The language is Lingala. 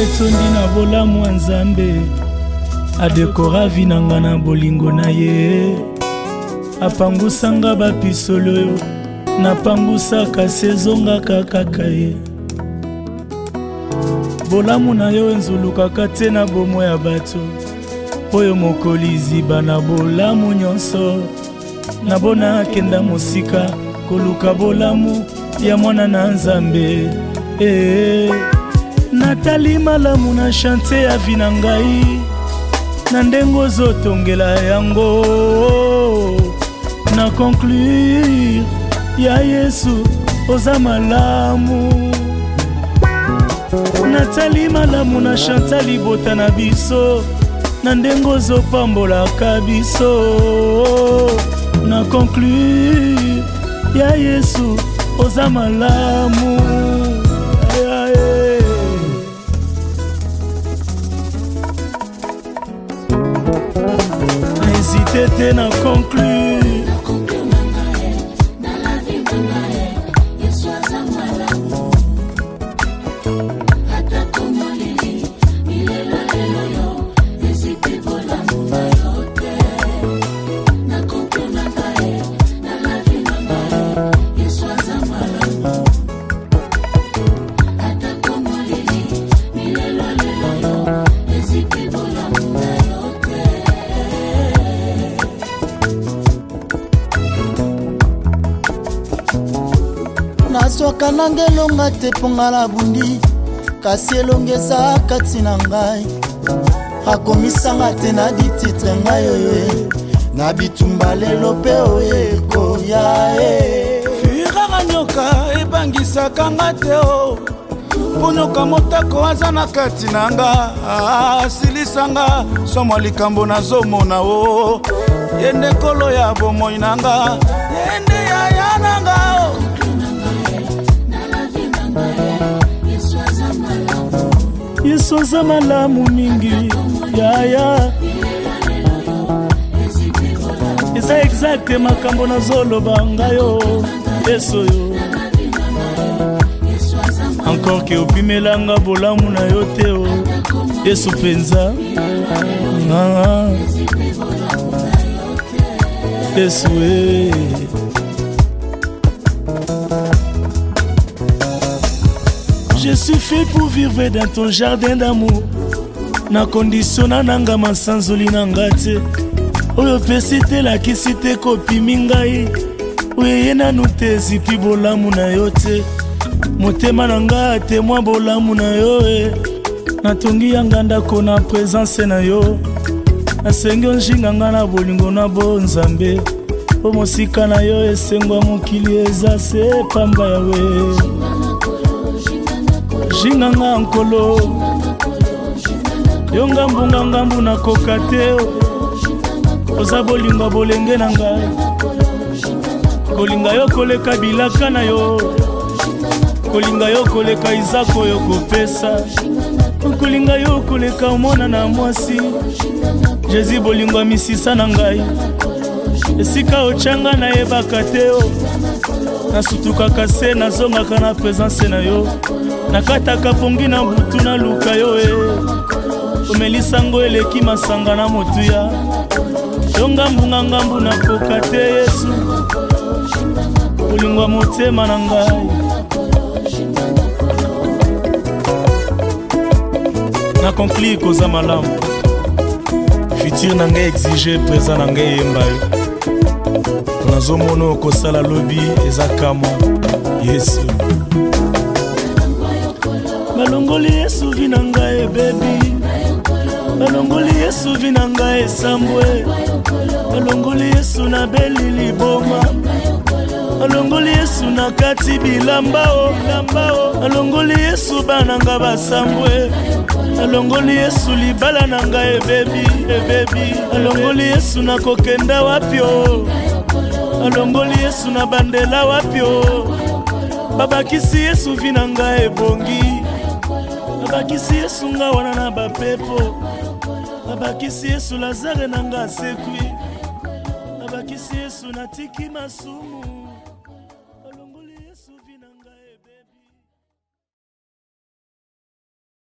etondi na bolamu ya Nzambe, adekora vinanga na bolingo na ye, apangusanga bapisolo napangusaka sezongaka kaka ye. Bolamu na yo enzulukaka te na bomo ya bato, oyo mokoli ziba na bolamu nyonso. Nabona kenda mosika koluka bolamu ya mwana na Nzambe. Natali malamu na chante ya vina ngai, na ndengo zotongela yango. Na conclure ya Yesu oza malamu. Natali malamu na chanta libota na biso, na ndengo zopambolaka biso. Na conclure ya Yesu oza malamu. N'hésitez te na conclure. Nasoka nangelonga te ponga la bundi, kasi elongeza kati na ngai. Akomisanga te na dititre ngai oye, na bitumba lelo pe oye koya Firara nyoka ebangisaka nga te o, ponyoka motako aza na kati na nga. Asilisanga somo likambo nazomona o, yende kolo ya bomoi na nga, yende yaya na nga o. Yesu aza malamu mingi yaya. Eza exacte makambo nazoloba ngayo Yesu yo. Encore ke opimelanga bolamu na yo te o Yesu penza. Yesu Je suis fait pour vivre dans ton jardin d'amour. Na condition na nanga masanzoli nanga te. Oyo pesi te lakisi te kopimi ngai. Oye nanu te zipi bolamu na yo te. Motema nanga te mwa bolamu na yo Natongi yanga ndako na présence na yo. Nasengi onjinga nga na bolingo na bo Nzambe. O mosika na yo esengwa mokili eza se pamba yawe. Jinganga nkolo yo ngambu na koka te. Oza bolinga bolenge na ngai, kolinga yo koleka bilaka na yo, kolinga yo koleka izako yo kopesa, kolinga yo koleka omona na mwasi. Jésus bolingo misisa na ngai, esika ochanga na yebaka te o. Nasutukaka se nazongaka na présence na yo, nakataka pongi na butu na luka yo omelisango eleki masanga na motuya. Yo ngambu na koka te Yesu, bolingwa motema na ngai. Na conclure koza malamu, futur na ngai exige présent na ngai yemba yo. Nazomona kosala lobi eza kama Yesu. Balongoli Yesu vina ngai baby, balongoli Yesu vina ngai sambwe, balongoli Yesu na beli liboma, balongoli Yesu na kati bilamba o, balongoli Yesu bananga basambwe, balongoli Yesu libala na ngai baby, balongoli Yesu na kokenda wapi o, balongoli Yesu na bandela wapi o. Babakisi Yesu vina ngai bongi, babakisi Yesu nga wana na bapepo, babakisi Yesu Lazare na nga sekwi, babakisi Yesu natiki masumu, balongoli Yesu vina ngai baby.